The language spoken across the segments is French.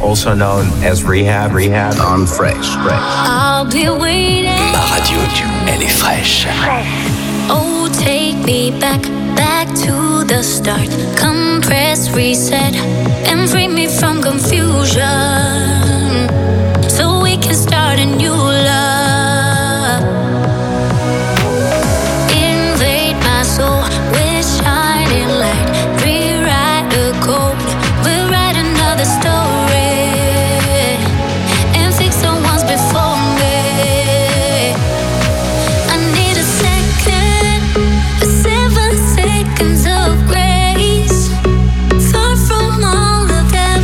also known as Rehab on Fresh. I'll be waiting. Ma radio, elle est fraîche. Oh, take me back to the start. Compress, reset, and free me from confusion, so we can start a new love. Invade my soul with shining light. Rewrite the code. We'll write another story and fix the ones before me. I need a second, 7 seconds of grace, far from all of that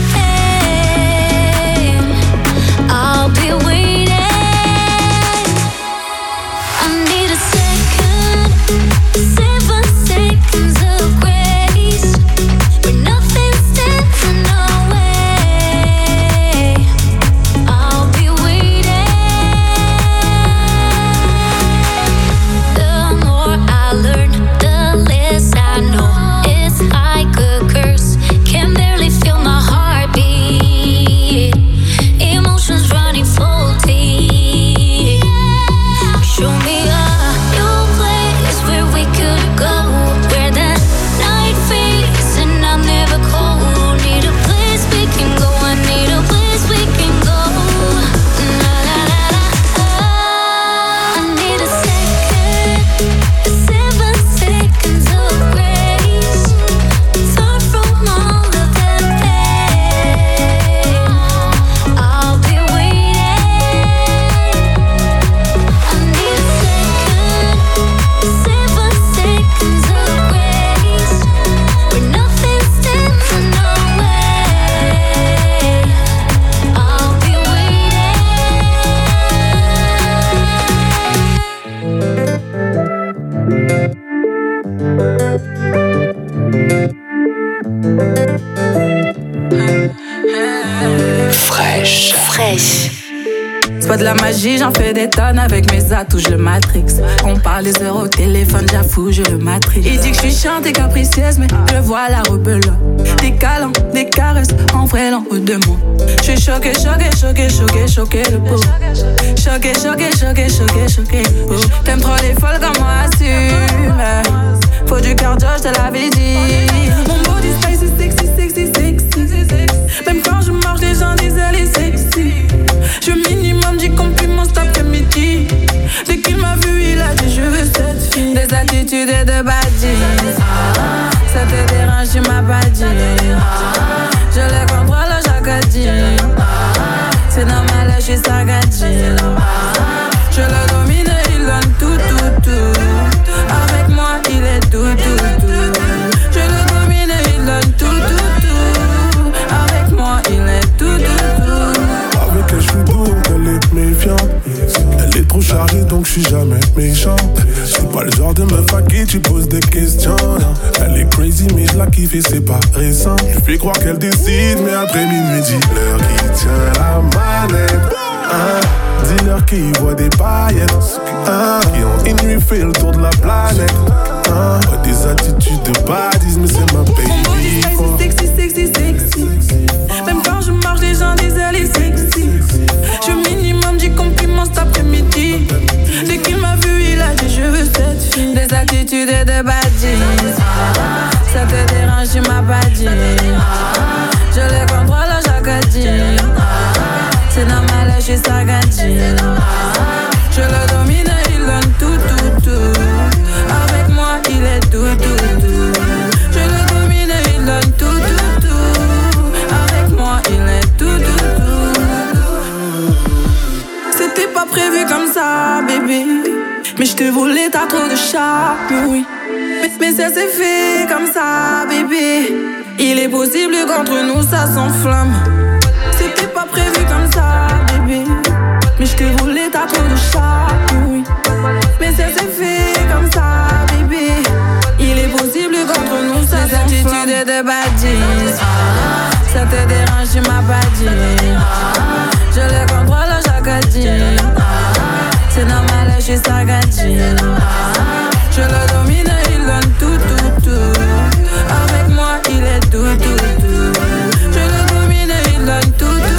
pain. I'll be waiting. I need a second, 7 seconds of grace, where nothing stands in our way. I'll be waiting. The more I learn, the less I know. It's like a curse, can barely feel my heartbeat. Emotions running full deep. Show me a new place where we could go, where the night fades and I'm never cold. Need a place we can go, I need a place we can go. La la la la. I need a second, 7 seconds of grace, far from all of that pain. I'll be waiting. I need a second, 7 seconds of grace, where nothing stands in our way. I'll be waiting. Fraîche. C'est pas de la magie, j'en fais des tonnes avec mes atouts, je le matrix. On parle des heures au téléphone, j'avoue, je le matrix. Il dit que je suis chiante et capricieuse, mais je vois la rebelle. Des câlins, des caresses, en vrai l'en haut de moi. Je suis choquée, le pauvre. Choquée, le pauvre. T'aimes trop les folles comme moi, assume. Faut du cardio, je te l'avais dit. Mon body spicy, sexy. Même quand je marche, les gens disent elle est sexy. Je minimum 10 compliments cet après-midi. Dès qu'il m'a vu, il a dit je veux cette fille. Des attitudes et de baddies. Ça te dérange, tu m'as pas dit. Je les contrôle chaque dit. C'est normal, je suis sagadine. Je le domine, il donne tout. Avec moi, il est tout. Je le domine, il donne tout. Avec moi, il est tout. Avec elle, je suis doux, donc elle est méfiante. Elle est trop chargée, donc je suis jamais méchant. C'est pas le genre de meuf à qui tu poses des questions. Elle est crazy, mais je la kiffe et c'est pas récent. Je fais croire qu'elle décide, mais après minuit, dis-leur qui tient la manette. Dis-leur qui voit des paillettes. Qui ont une nuit fait le tour de la planète. Des attitudes de baddies, mais c'est ma baby. Mon body sexy. Même quand je marche, les gens disent elle est sexy. Je minimum 10 compliments cet après-midi. Dès qu'il m'a vu, il a dit je veux cette fille. Des attitudes et de baddies. Ça te dérange, tu m'as pas dit. Je les contrôle chaque dit. C'est normal, je suis sagadine. Je le domine, il donne tout. Avec moi, il est tout. Je le domine, il donne tout. Avec moi, il est tout. C'était pas prévu comme ça, bébé. Mais je te voulais, t'as trop de charme, oui. Mais ça s'est fait comme ça, bébé. Il est possible qu'entre nous ça s'enflamme. C'était pas prévu comme ça, bébé. Mais je te voulais, t'as trop de charme, oui. Mais ça s'est fait comme ça, bébé. Il est possible qu'entre nous ça s'enflamme. Des attitudes de baddies. Ça te dérange, tu m'as pas dit. Je les contrôle chaque dit. C'est normal, je suis sagadine. Je le domine, il donne tout. Avec moi, il est tout. Je le domine, il donne tout.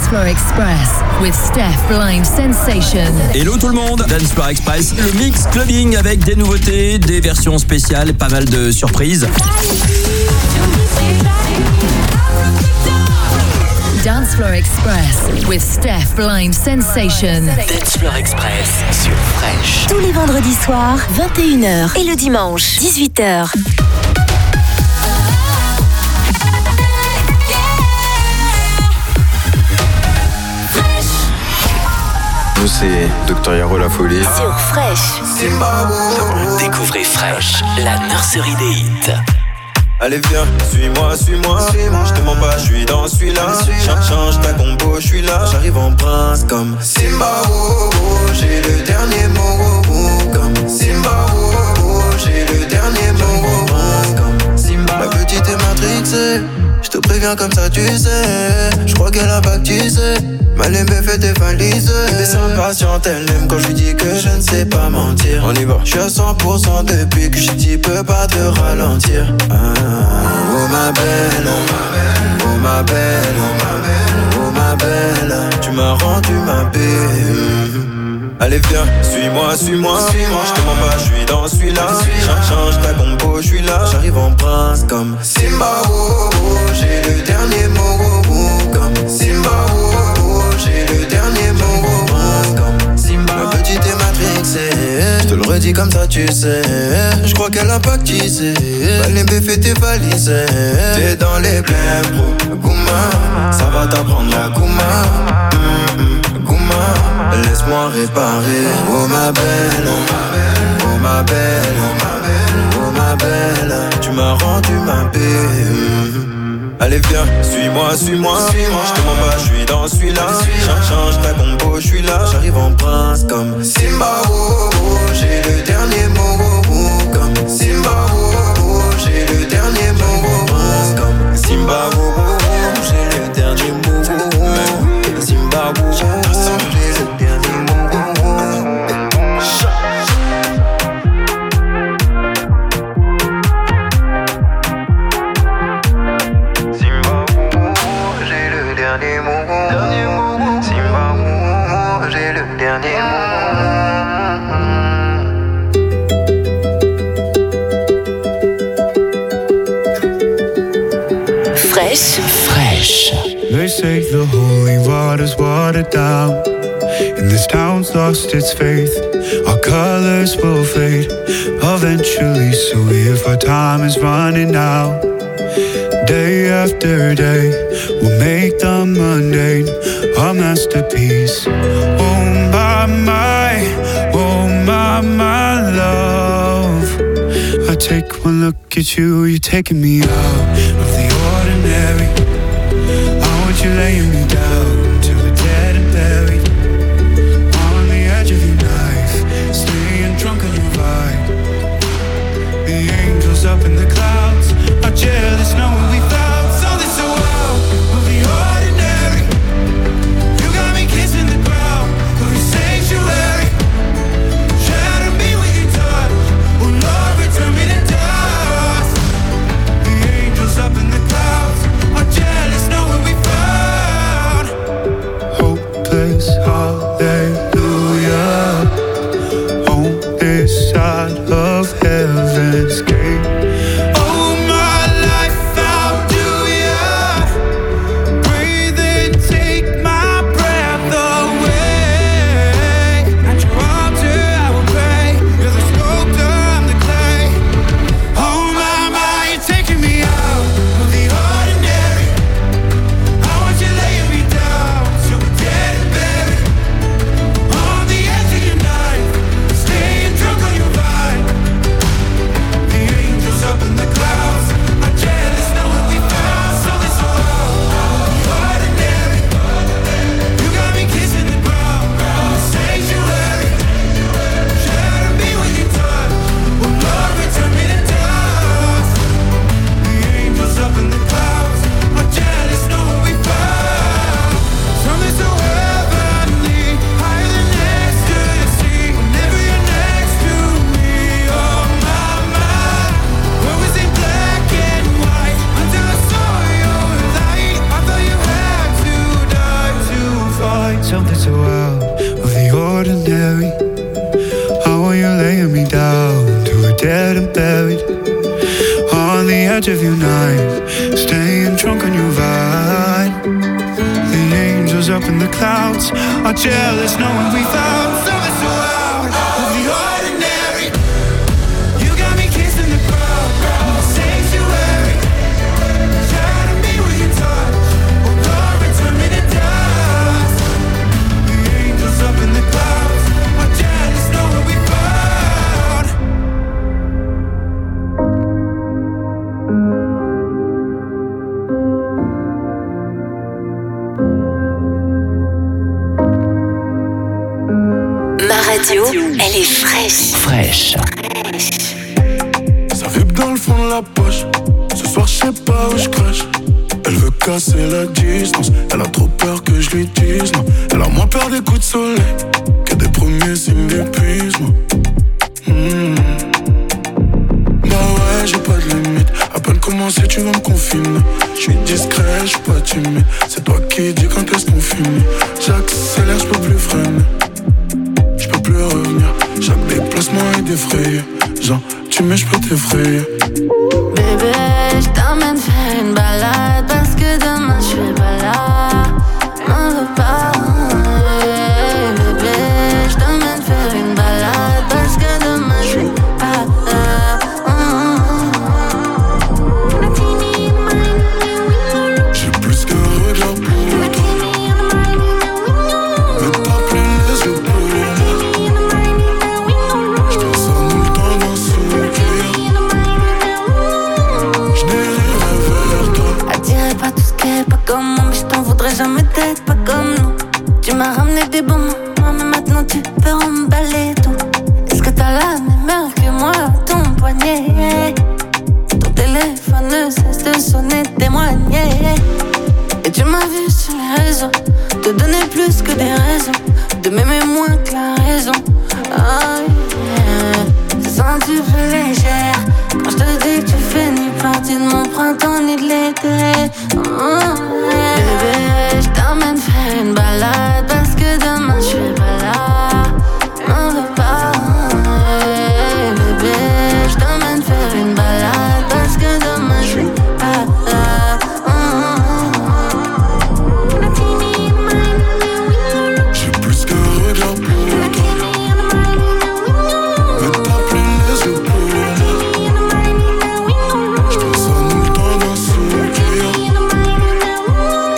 Dance Floor Express with Steph Blind Sensation. Hello tout le monde, Dance Floor Express, le mix clubbing avec des nouveautés, des versions spéciales, pas mal de surprises. Dance Floor Express with Steph Blind Sensation. Dance Floor Express sur Fresh. Tous les vendredis soirs, 21h. Et le dimanche, 18h. Nous c'est Dr Yaro La Folie sur Fresh. Découvrez Fresh, la nurserie des hits. Allez viens, suis-moi, je te mens pas, je suis dans celui-là. Change ta combo, je suis là. J'arrive en prince comme Simba, oh, oh, j'ai le dernier mot, oh, oh, comme Simba, oh, oh, j'ai le dernier mot, oh, oh, comme Simba. Ma petite est matrixée, je te préviens comme ça tu sais. Je crois qu'elle a baptisé, ma lembe fait des valises. Elle est impatiente, elle aime quand je lui dis que je ne sais pas mentir. On y va, je suis à 100% depuis que je dis peux pas te ralentir. Oh ma belle, oh ma belle, oh ma belle, tu m'as rendu ma belle. Allez viens, suis-moi, je te mens pas, je suis dans celui-là. Change ta combo, je suis là. J'arrive en prince comme Simba, oh, oh, j'ai le dernier mot, oh, oh, comme Simba, oh, oh, j'ai le dernier mot, oh, oh, comme Simba. Ma petite est matrixée, je te le redis comme ça tu sais. Je crois qu'elle a pactisé, Balembe fait tes valises. T'es dans les blèmes, bro, Gouma, ça va t'apprendre la Gouma. Gouma, laisse-moi réparer. Oh ma belle, oh ma belle, oh ma belle, tu m'as rendu ma belle. Allez viens, suis-moi, je te mens pas, je suis dans celui-là. Change ta combo, je suis là. J'arrive en prince comme Simba, oh, oh, j'ai le dernier mot, oh, oh, comme Simba, oh, oh, j'ai le dernier mot, oh, oh, comme Simba, oh, oh, j'ai le dernier mot, oh, oh, Simba, oh, oh, j'ai le dernier mot, oh, oh. Fresh. They say the holy water's watered down, and this town's lost its faith. Our colors will fade eventually, so if our time is running out, day after day, we'll make the mundane a masterpiece. Oh my love, I take one look at you, you're taking me out of the ordinary. I want you laying me down till we're dead and buried, on the edge of your knife, staying drunk on your vibe. The angels up in the clouds are jealous knowing we found something so out of the ordinary. You got me kissing the ground of your sanctuary. Shatter me with your touch, oh Lord, return me to dust. The angels up in the clouds are jealous knowing we found so out of the ordinary. How are you laying me down to a dead and buried? On the edge of your night, staying drunk on your vine. The angels up in the clouds are jealous knowing we found something so out of the ordinary. You got me kissing the crowd in the sanctuary. Shadow me with your touch, oh God, return me to dust. The angels up in the clouds are jealous knowing we found. Radio, elle est fraîche. Fraîche. Ça vibre dans le fond de la poche. Ce soir, je sais pas où je crache. Elle veut casser la distance. Elle a trop peur que je lui dise non. Elle a moins peur des coups de soleil que des premiers signes d'épuisement. Bah ouais, j'ai pas de limite. À peine commencé, tu vas me confiner. Je suis discret, je suis pas timide. C'est toi qui dis quand est-ce qu'on finit. J'accélère, je peux plus freiner. Plus revenir, chaque déplacement est défrayé. Genre, tu mets, je peux t'effrayer. Bébé, je t'emmène faire une balade parce que demain je serai pas là. M'en veux pas. Bébé, je t'emmène faire une balade parce que demain je serai pas là. J'ai plus qu'un regard pour toi. Mais t'as plein les yeux pour moi. Comme moi, mais je t'en voudrais jamais d'être pas comme nous. Tu m'as ramené des bons moments, mais maintenant tu peux emballer tout. Est-ce que t'as la même heure que moi, ton poignet? Ton téléphone ne cesse de sonner, témoigner. Et tu m'as vu sur les réseaux te donner plus que des raisons, de m'aimer moins que la raison. Oh yeah. Je sens un petit peu légère quand je te dis que tu fais ni partie de mon printemps ni de l'été. Bébé, je t'emmène faire une balade parce que demain je serai pas là. M'en veux pas. Bébé, je t'emmène faire une balade parce que demain je serai pas là. J'ai plus qu'un regard pour toi. Mais t'as plein les yeux pour moi. Je passe un temps dans ce cœur.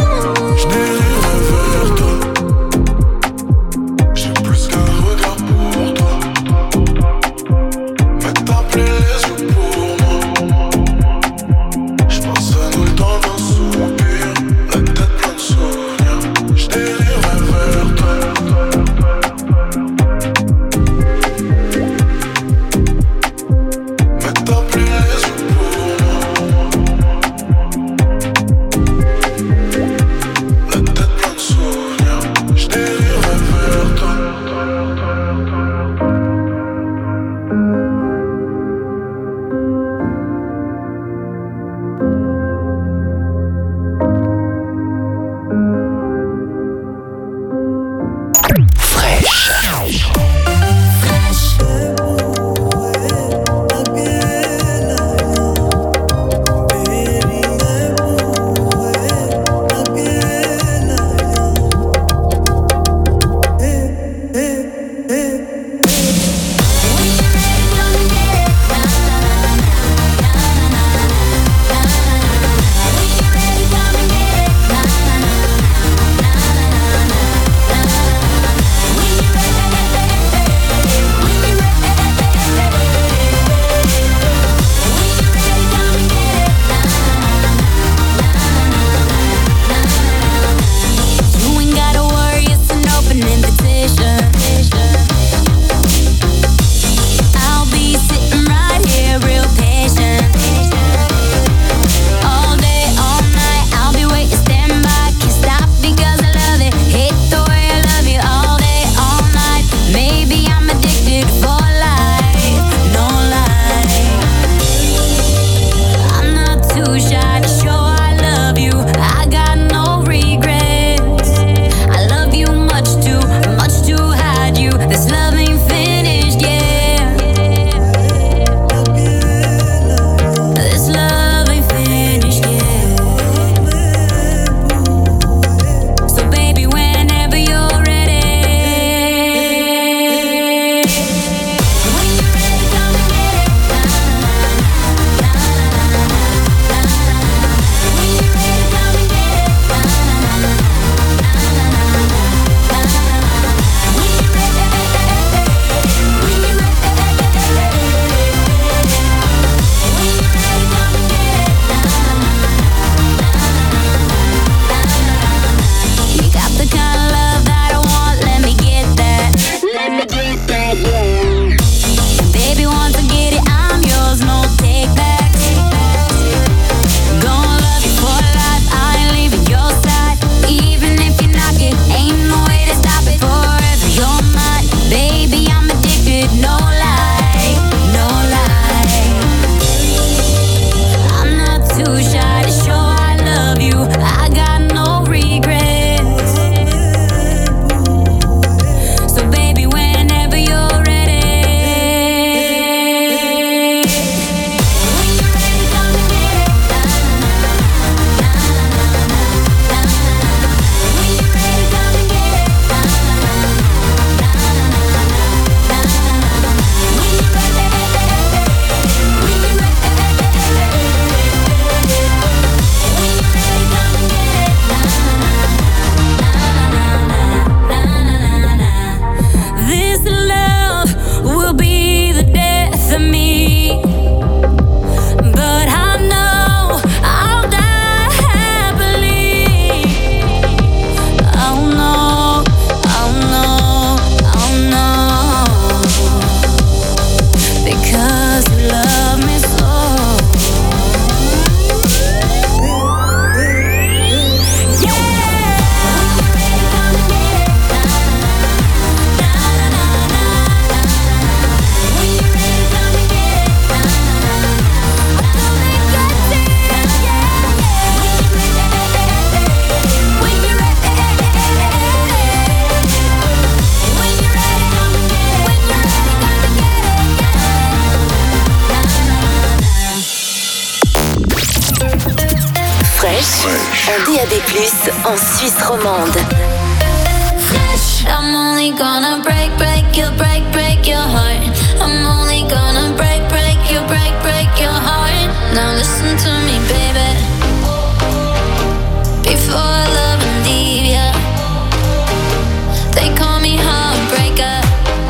DAB+, en Suisse romande. I'm only gonna break your heart. I'm only gonna break your heart. Now listen to me, baby. Before I love and leave ya, they call me heartbreaker.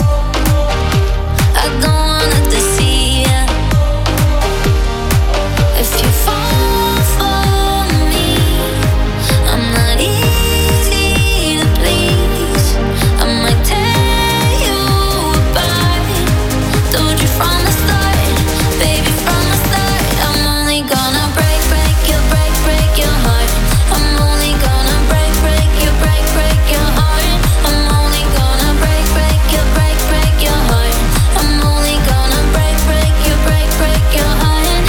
I don't wanna deceive ya. If you fall for me, I'm not easy to please. I might tear you apart. Told you from the start, baby, from the start. I'm only gonna break your heart. I'm only gonna break your heart. I'm only gonna break your heart. I'm only gonna break your heart.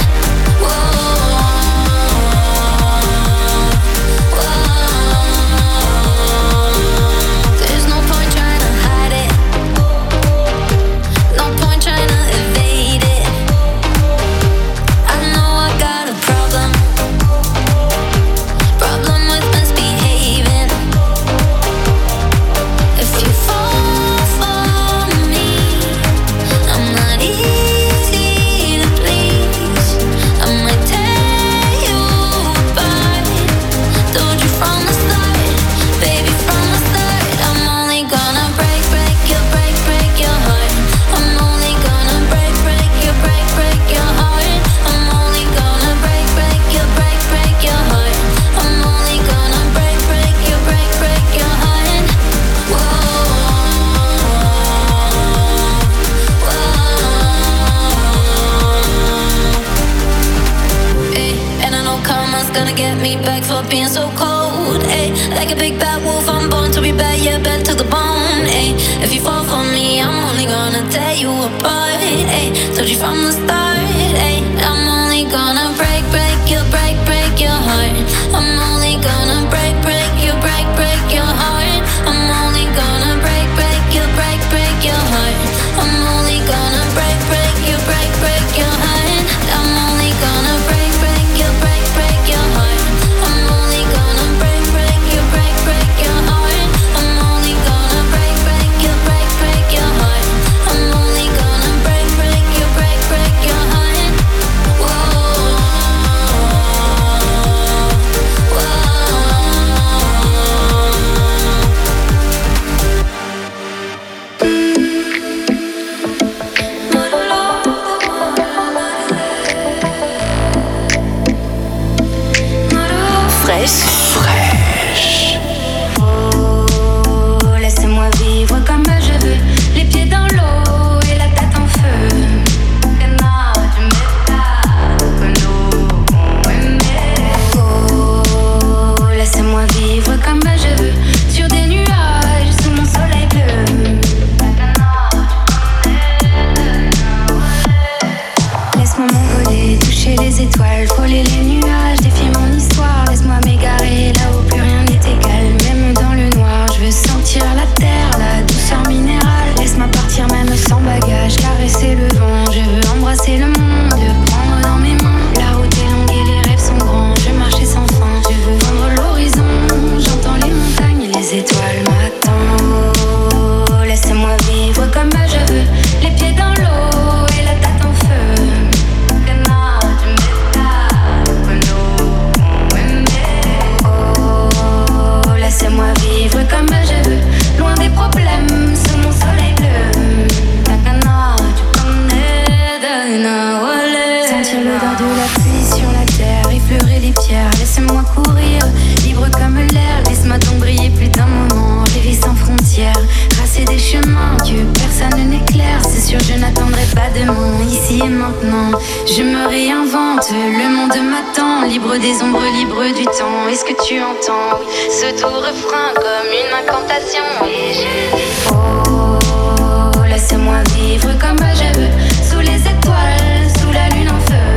There's no point trying to hide it. No point trying to evade it. I know I got a problem with misbehaving. If you fall for me, I'm not easy to please. I might tear you apart. Told you from the start, baby, from the start. I'm only gonna break your heart. I'm only gonna break your heart. I'm only gonna break your heart. I'm only gonna break your heart. Hey, and I know karma's gonna get me back for being so cold. Hey, like a big bad wolf, I'm born to be bad, yeah, bad to the bone. Hey, if you fall for me, I'm only gonna tear you apart. Hey, told you from the start. Hey, I'm only gonna break your heart. I'm only gonna break your heart. I'm only gonna break your heart. I'm only gonna break your heart. I'm only gonna break your heart. I'm only gonna break your heart. I'm only gonna break your heart. I'm only gonna break your heart. Fraîche. Oh, laissez-moi vivre comme je veux, les pieds dans l'eau et la tête en feu. Que non, tu m'étonnes, que nous on aimait. Oh, laissez-moi vivre comme je veux, sur des nuages sous mon soleil bleu. Laisse-moi m'envoler, toucher les étoiles, frôler les nuages, défier mon histoire. Laisse-moi m'égarer là où plus rien n'est égal. Même dans le noir, je veux sentir la terre, la douceur minérale. Laisse-moi partir même sans bagage, caresser le vent. Je veux embrasser le monde, prendre dans mes mains. La route est longue et les rêves sont grands. Je veux marcher sans fin, je veux vendre l'horizon. J'entends les montagnes et les étoiles m'attendent. Oh, laissez-moi vivre comme je veux, les pieds dans l'eau et la tête en feu. Que non, tu m'étonnes, que nous on aimait. Oh, laissez-moi vivre comme je veux, loin des problèmes, sous mon soleil bleu. Que non, tu connais de Nawalé. Sentir l'odeur de la pluie sur la terre, effleurer les pierres. Laissez-moi courir, libre comme l'air. Laisse-moi donc briller plus d'un moment, rêver sans frontières. Tracer des chemins que personne n'éclaire. C'est sûr, je n'attendrai pas demain, ici et maintenant. Je me réinvente, le monde m'attend. Libre des ombres, libre du temps. Est-ce que tu entends ce doux refrain comme une incantation? Et je dis oh, laissez-moi vivre comme je veux, sous les étoiles, sous la lune en feu.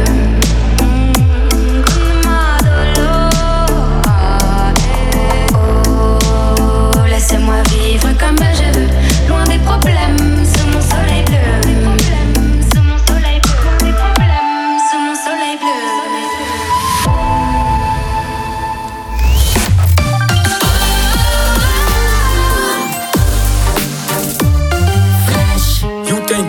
Oh, laissez-moi vivre comme je veux, loin des problèmes, sous mon soleil bleu. Sous mon soleil bleu, des problèmes, sous mon soleil bleu.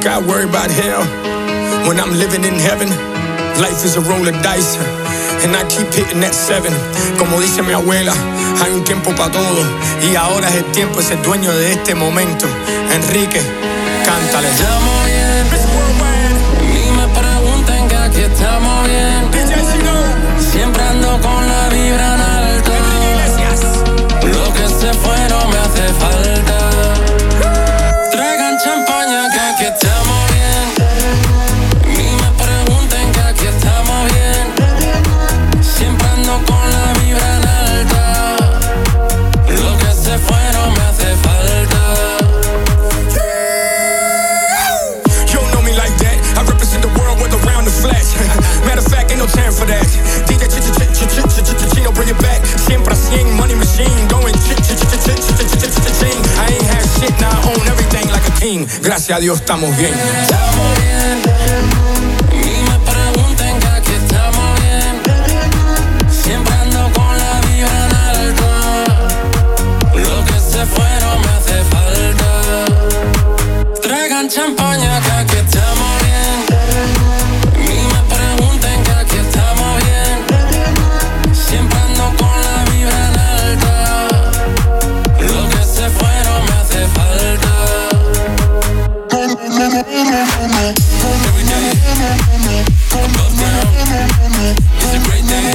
Gotta worry about hell when I'm living in heaven. Life is a roll of dice, and I keep hitting that 7. Como dice mi abuela, hay un tiempo para todo, y ahora es el tiempo de ser dueño de este momento. Enrique, cántale. Estamos bien, ni me pregunten que aquí estamos bien. Siempre ando con la vibra en alto. Lo que se fue no me hace falta. Traigan champaña que aquí estamos bien. Ni me pregunten que aquí estamos bien. Siempre ando con la vibra en alta. Lo que se fue no me hace falta. You don't know me like that. I represent the world with around the flash. Matter of fact, ain't no time for that. DJ Chino, bring it back. Siempre a 100, money machine. Going ching. I ain't had shit, now I own everything like a king. Gracias a Dios estamos bien. Estamos bien. Ni me pregunten que aquí estamos bien. Siempre ando con la vibra en alto. Lo que se fue no me hace falta. Traigan champaña que aquí estamos bien. Ni me pregunten que aquí estamos bien. Siempre ando con la vibra en alta. Lo que se fue no me hace falta. Every day, above down, it's a great day.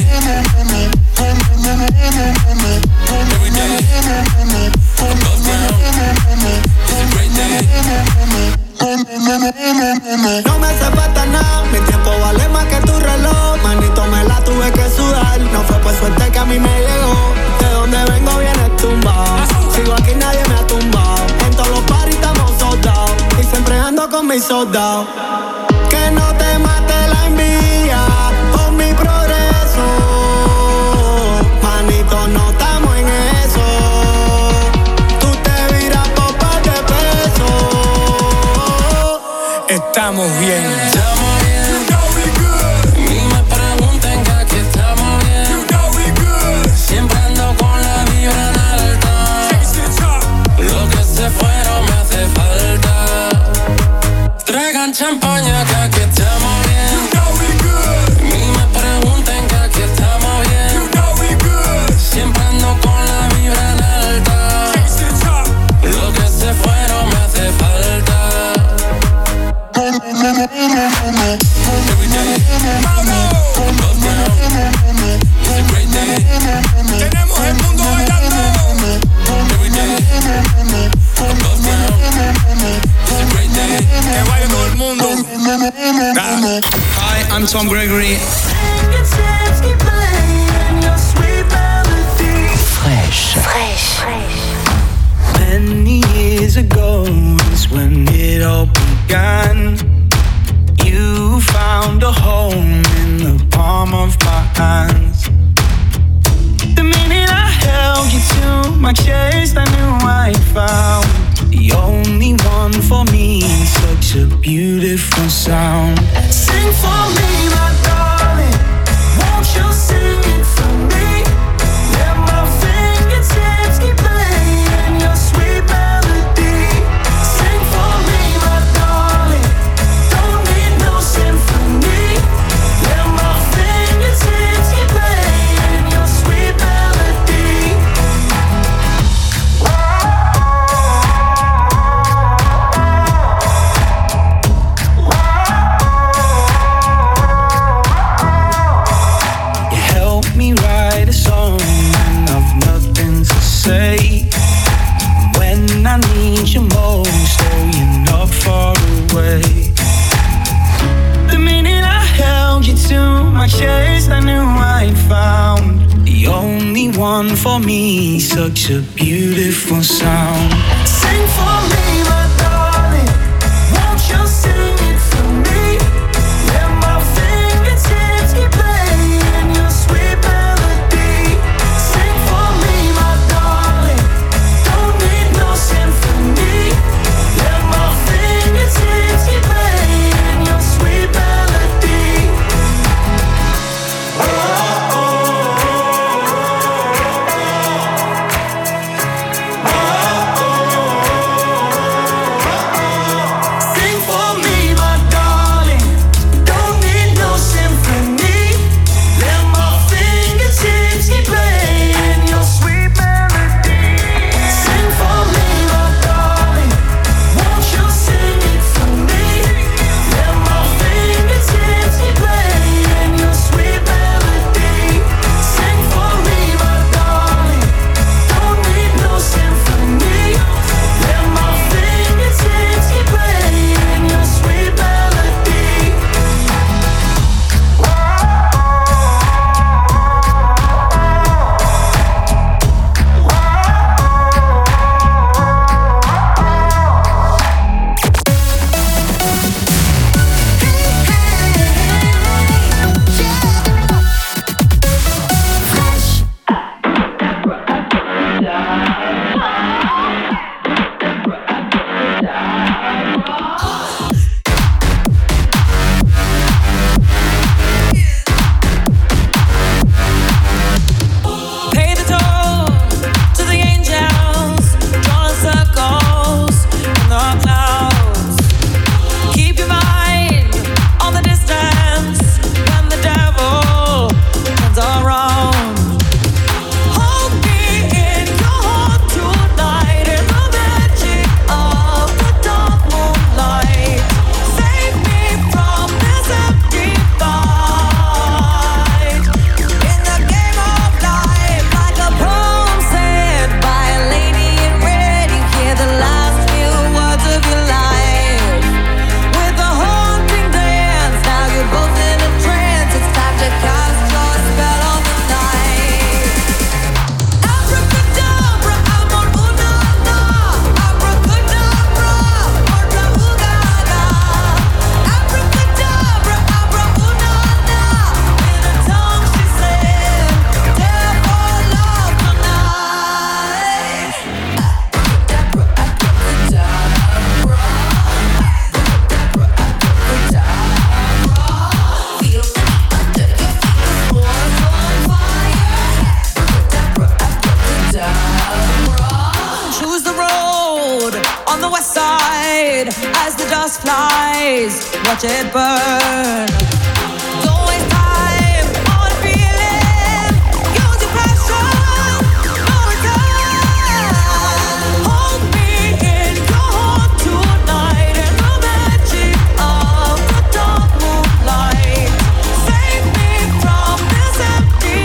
Every day, above down, it's a great day. No me hace falta nada, mi tiempo vale más que tu reloj. Manito, me la tuve que sudar. No fue por suerte que a mí me llegó. De donde vengo viene tumbado. Sigo aquí, nadie me ha tumbado. En todos los parties estamos soldados. Y siempre ando con mis soldados. Que no te mate la envidia por mi progreso. Manito, no estamos en eso. Tú te viras por par de pesos. Estamos bien. Estamos bien. Ni me pregunten que aquí estamos bien. Siempre ando con la vibra en alta. Lo que se fue no me hace falta. Traigan champaña que aquí estamos bien. Ni me pregunten que aquí estamos bien. Siempre ando con la vibra en alta. Lo que se fue no me hace falta. Every day, above down, it's a great day. Tenemos el mundo bailando. Every day, above down, it's a great day. Que baile todo el mundo. Hi, I'm Tom Gregory. Fresh. Many years ago is when it all began. You found a home in the palm of my hands. The minute I held you to my chest, I knew I found the only one for me. Such a beautiful sound. Sing for me, my darling. Won't you sing it for me? Let my fingertips keep playing your sweet melody. Sing for me, my darling. Don't need no symphony. Let my fingertips keep playing your sweet melody. You help me write a song when I've nothing to say. When I need you most, oh, you're not far away. The minute I held you to my chest, I knew I found the only one for me. Such a beautiful sound. Sing for me, my darling. Won't you sing it for me? Let my fingertips keep playing your sweet melody. Sing for me, my darling. Don't need no symphony. Let my fingertips keep playing your sweet melody. the west side as the dust flies. Watch it burn. Don't waste time on feeling. Use your passion. No return. Hold me in your heart tonight in the magic of the dark moonlight. Save me from this empty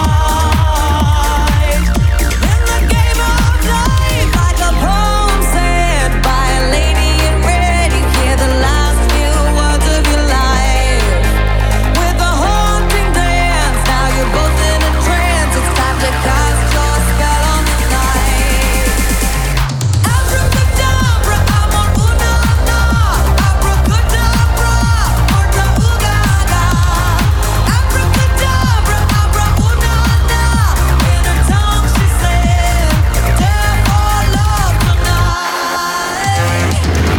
fight. In the game of life, like a poem said by a lady in red, you hear the last few words of your life. With a haunting dance, now you're both in a trance. It's time to cast your spell on the night. Abracadabra, I'm on una-na. Abracadabra, orta ooga-ga. Abracadabra, abra-una-na. In her tongue she said, death or love tonight.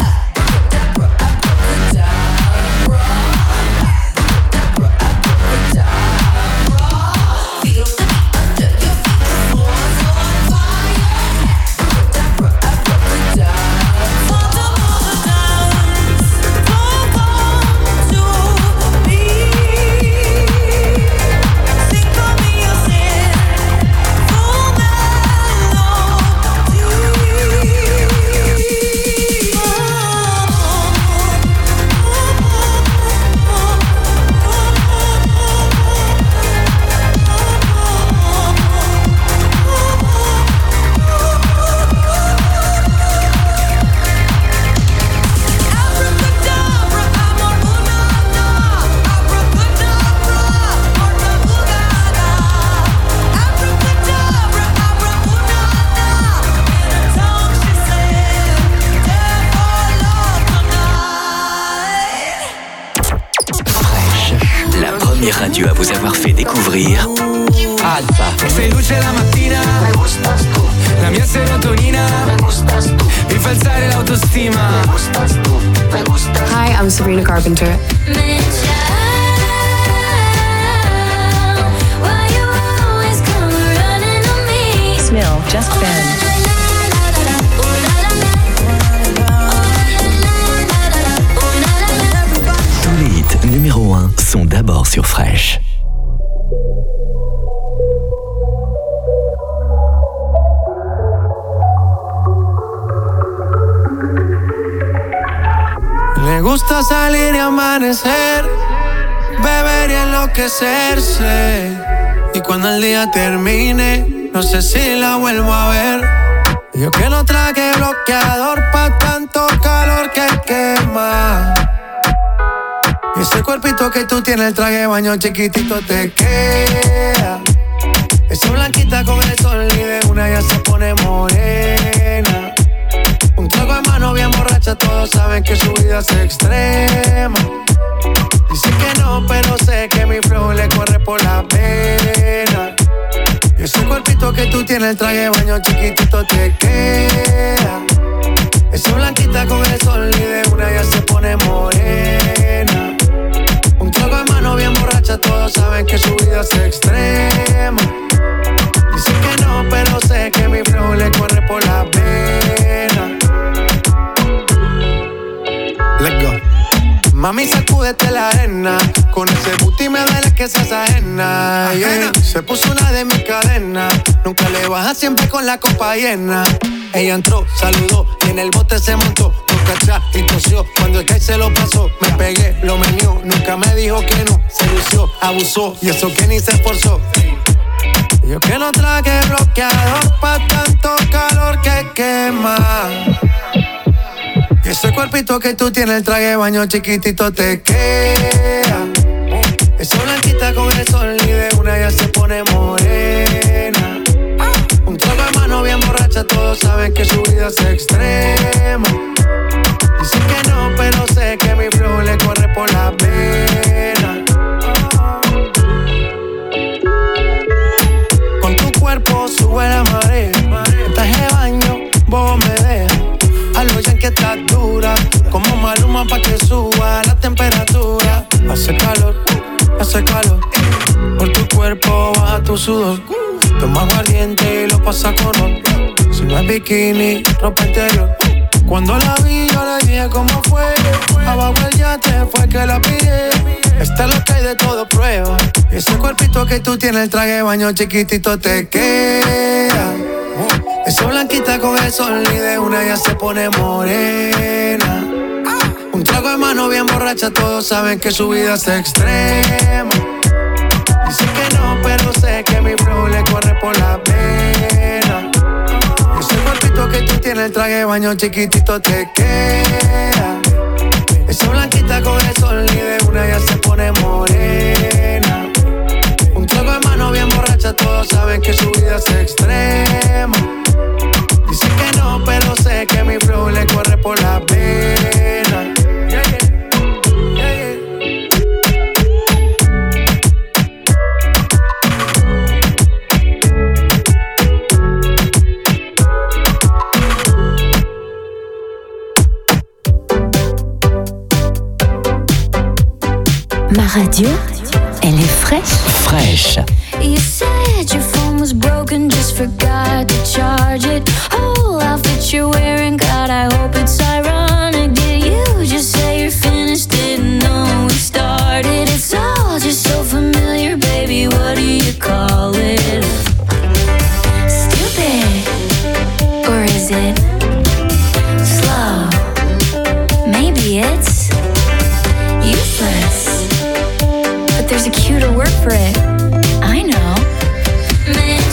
Feel the beat under your feet, the floor's on fire. Want to move the dance, don't come to me. Sing for me your sin, full Abracadabra, I'm on una-na. Abracadabra, orta ooga-ga. Abracadabra, abra-una-na. In her tongue she said, death or love tonight. Fresh, la première radio à vous avoir fait découvrir Alpha. Sei luce la mattina, la mia serotonina, mi fa alzare l'autostima. Hi, I'm Sabrina Carpenter. Why you always come running on me? Smell, Just Ben. Tous les hits numéro 1 sont d'abord sur Fresh. Le gusta salir y amanecer, beber y enloquecerse. Y cuando el día termine, no sé si la vuelvo a ver. Yo que no traje bloqueador pa' tanto calor que quema. Y ese cuerpito que tú tienes, el traje de baño chiquitito te queda. Esa blanquita con el sol y de una ya se pone morena. Un trago en mano bien borracha, todos saben que su vida es extrema. Dice que no, pero sé que mi flow le corre por la pena. Y ese cuerpito que tú tienes, el traje de baño chiquitito te queda. Esa blanquita con el sol y de una ya se pone morena. Un trago en mano bien borracha, todos saben que su vida es extrema. Dice que no, pero sé que mi flow le corre por la pena. Let's go. Mami, sacúdete la arena. Con ese booty me duele que seas ajena. Yeah. Se puso una de mis cadenas. Nunca le baja, siempre con la copa llena. Ella entró, saludó y en el bote se montó. Nunca atrás y tosió. Cuando el que se lo pasó, me pegué, lo menió. Nunca me dijo que no. Se lució, abusó y eso que ni se esforzó. Yo que no traje bloqueador pa' tanto calor que quema. Y ese cuerpito que tú tienes, el traje de baño chiquitito te queda. Esa blanquita con el sol y de una ya se pone morena. Un trago de mano bien borracha, todos saben que su vida es extrema. Dice que no, pero sé que mi flow le corre por la pena. Con tu cuerpo sube la marea. En traje de baño, vos me dejas. A lo ya que estás dura, como Maluma pa' que suba la temperatura. Hace calor, por tu cuerpo baja tu sudor. Toma aguardiente y lo pasa con honor. Si no es bikini, ropa interior. Cuando la vi yo le dije cómo fue. Abajo el yate fue que la pillé. Esta es lo que hay de todo prueba. Y ese cuerpito que tú tienes, el traje de baño chiquitito te queda. Esa blanquita con el sol y de una ya se pone morena. Un trago de mano bien borracha, todos saben que su vida es extrema. Dicen que no, pero sé que mi flow le corre por la pena. Ese cuerpito que tú tienes, el traje de baño chiquitito te queda. Esa blanquita con el sol y de una ya se pone morena. Un trago de mano bien borracha, todos saben que su vida es extrema. Dicen que no, pero sé que mi flow le corre por la pena. Yeah, yeah. Ma radio, elle est fraîche. Fraîche. You said your phone was broken, just forgot to charge it. Whole outfit you're wearing, God, I hope it's ironic. Did you just say you're finished? Didn't know we started. It's all just so familiar, baby. What do you call it? Stupid, or is it slow? Maybe it's useless, but there's a cuter word for it. I know. Man,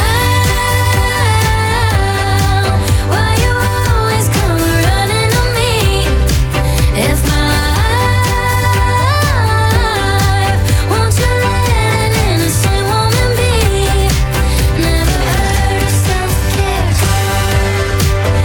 child, why you always come running on me? If my life, won't you let an innocent woman be? Never heard of self-care.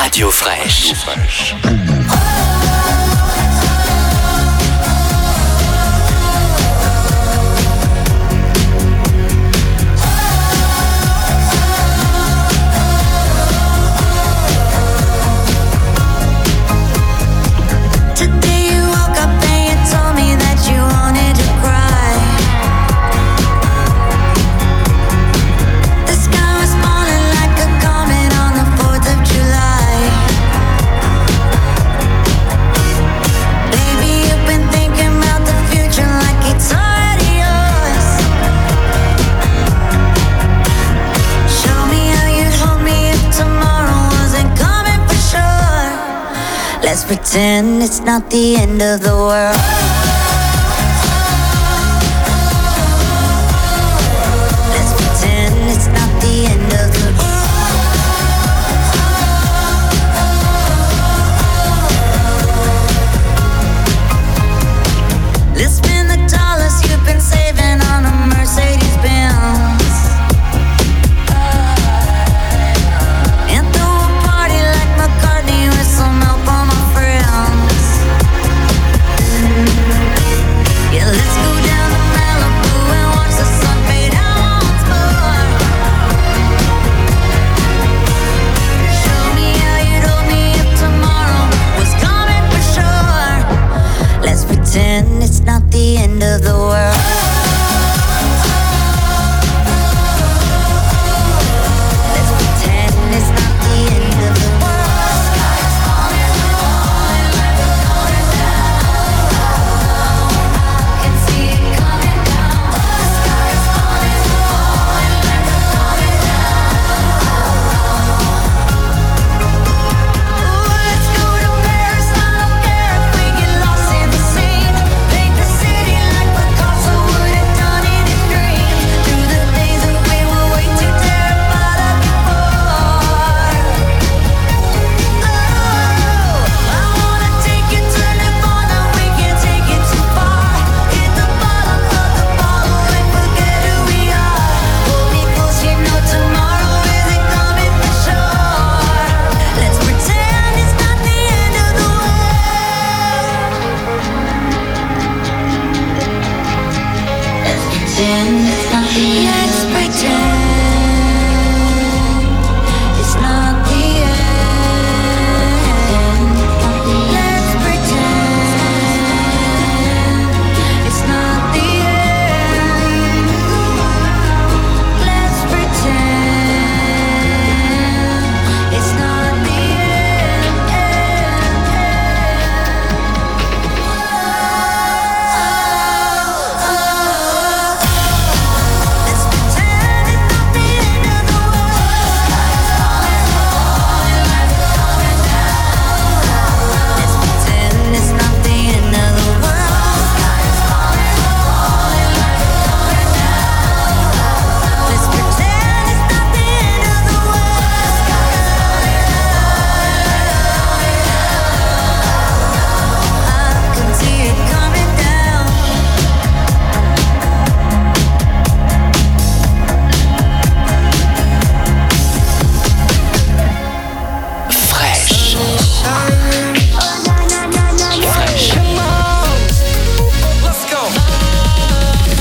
Radio Fraîche. Let's pretend it's not the end of the world. Let's pretend it's not the end of the world. Let's spend the dollars you've been saving on a Mercedes Benz. And throw a party like McCartney with some help on my friends. Yeah, let's go down to Malibu and watch the sun fade out once more. Show me how you'd hold me if tomorrow was coming for sure. Let's pretend it's not the end of the world. Let's pretend it's not the end of the world. Sky's falling, falling like a coming down. I can see it coming down. The sky's falling, falling like a coming down. Ooh, let's go to Paris. I don't care if we get lost in the scene. Paint the city like Picasso would have done in his dreams. Through the days that we were way too terrified of before. Oh, I wanna take you to Nirvana. We can't take it too far. Hit the bottom of the bottle and forget who we are. Hold me close, you know tomorrow isn't coming for sure. Let's pretend it's not the end of the world. Let's pretend.